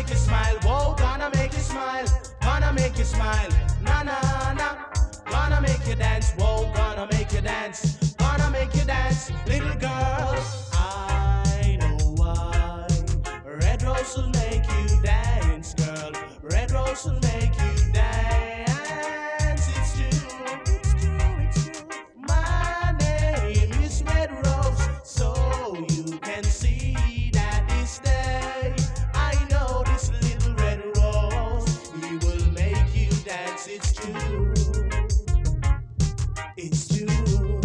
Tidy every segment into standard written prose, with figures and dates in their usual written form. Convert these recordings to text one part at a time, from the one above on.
make you smile, whoa, gonna make you smile, gonna make you smile, na na na, gonna make you dance, whoa, gonna make you dance, gonna make you dance, little girl. I know why red rose will make you dance, girl. Red rose will make you dance. It's true, it's true, it's true. My name is Red Rose, so you can see that this day I know this little red rose, he will make you dance. It's true, it's true.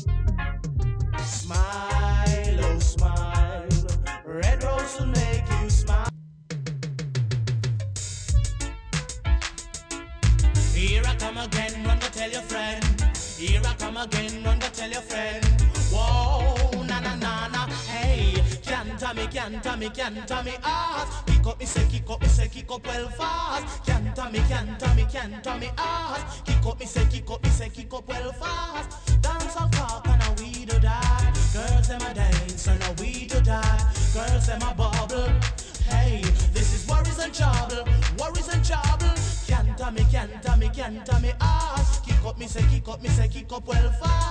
Smile, oh smile, red rose will make you smile. Here I come again, run go tell your friend. Here I come again, run go tell your friend. Whoa, na na na na, hey, can't me, ass. Kick up me, say, kick up me, say, kick up well fast. Can't me, ass. Kick up me, say, kick up me, say, kick up well fast. Dance and talk and a we do that. Girls them a dance and a we do that. Girls them a bubble. Hey, this is worries and trouble, worries and trouble. Can't me, ass. Kick up me, say, kick up me, say, kick up well fast.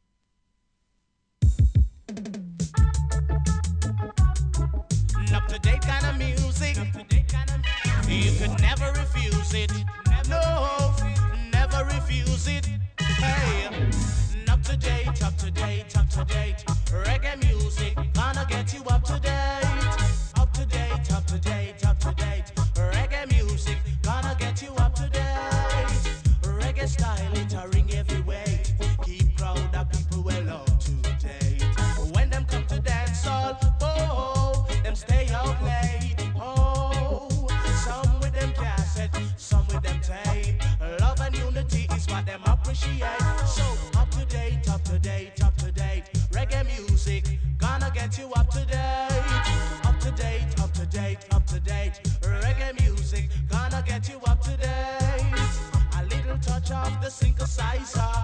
Up to date kind of music, you could never refuse it. No, never refuse it. Hey, up to date, up to date, up to date. Reggae music gonna get you up to date. Up to date, up to date, up to date. Reggae music gonna get you up to date. Reggae style it a ring every weight. Keep crowd of people well up to date. When them come to dance all, oh, them stay out late. Oh, some with them cassette, some with them tape. Love and unity is what them appreciate. So up to date, up to date, up to date. Reggae music gonna get you up to date. Up to date, up to date, up to date. Reggae music gonna get you up to date. A little touch of the synthesizer.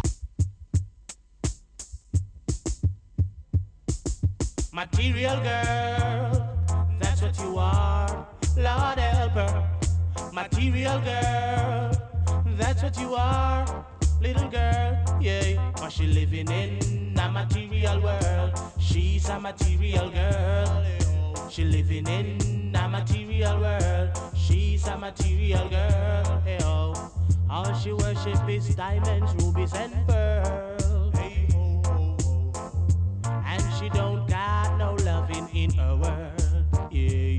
Material girl, that's what you are. Lord help her. Material girl, that's what you are. Little girl, yeah. But she living in a material world. She's a material girl. She living in a material world. She's a material girl. Hey, oh. All she worship is diamonds, rubies, and pearls. Hey, oh, oh, oh. And she don't got no loving in her world. Yeah.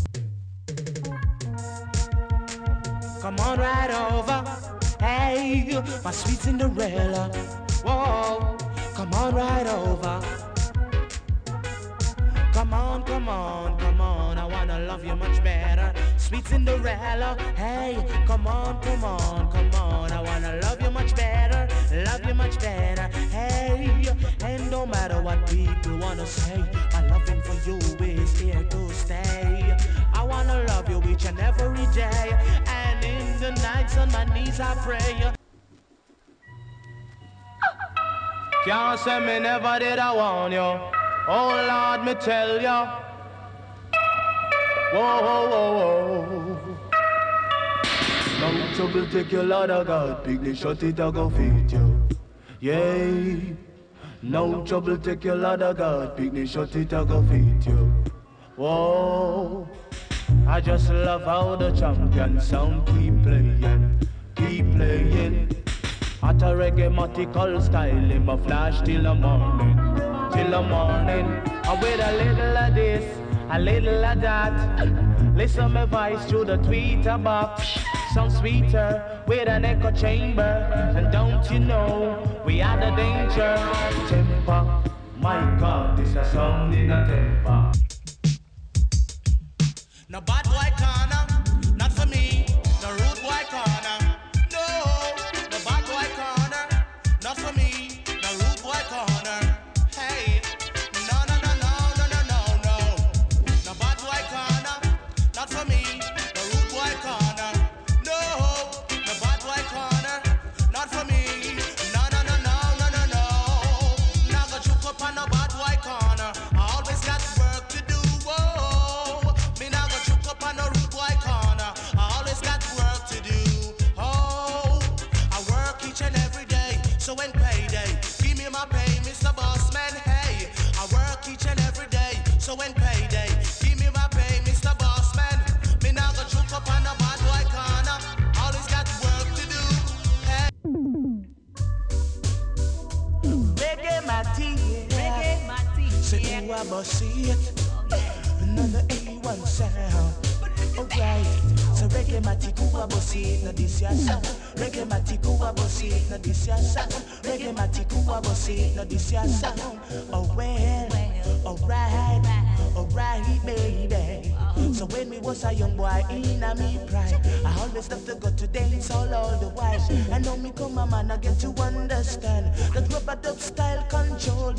Come on right over. Hey, my sweet Cinderella. Whoa, come on right over. Come on, come on, come on. I wanna love you much better. Sweet Cinderella. Hey, come on, come on, come on. I wanna love you much better. Love you much better. Hey, and no matter what people wanna say, my loving for you is here to stay. I wanna love you each and every day. And in the nights on my knees I pray. Can't say me never did I want you. Oh Lord, me tell ya. Whoa, whoa, whoa, whoa. No trouble take your Lord of God. Picnic shut it, I go feed you. Yeah. No trouble take your Lord of God. Picnic shut it, I go feed you. Whoa. I just love how the champion sound keep playing, keep playing. At a reggae-matical style, him a flash till the morning, till the morning. And with a little of this, a little of that. Listen my voice through the tweeter box. Sound sweeter with an echo chamber. And don't you know, we are the danger. Temper, my God, this a sound in a temper. No bad boy corner, not for me. No rude boy corner, no. No bad boy corner, not for me. No rude boy corner, hey. No, no, no, no, no, no, no, no. No bad boy corner, not for me. No rude boy corner, no. No bad boy corner, not for me. No, no, no, no, no, no, no. Now go choke up on no bad boy corner. I always got work to do. Whoa. Me now go choke up on no rude boy a bossy it. Another A1 sound. Alright, so reggae matiku a bossy no this ya sound. Reggae matiku a bossy no this ya sound. Reggae matiku a bossy no this ya sound. Oh well, alright baby. So when me was a young boy in a me pride, I always love to go to dance all the while. I know me come a man I get to understand that rubber dub style control